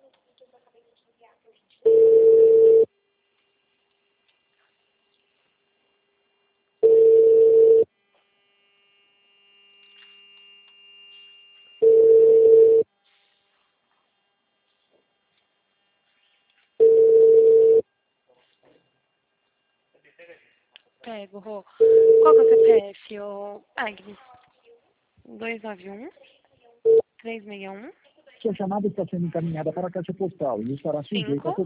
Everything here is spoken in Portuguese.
Pego, Rô. Qual que é o CPF, ô Agnes? 291 361 Sua chamada está sendo encaminhada para a caixa postal e estará sujeita a 5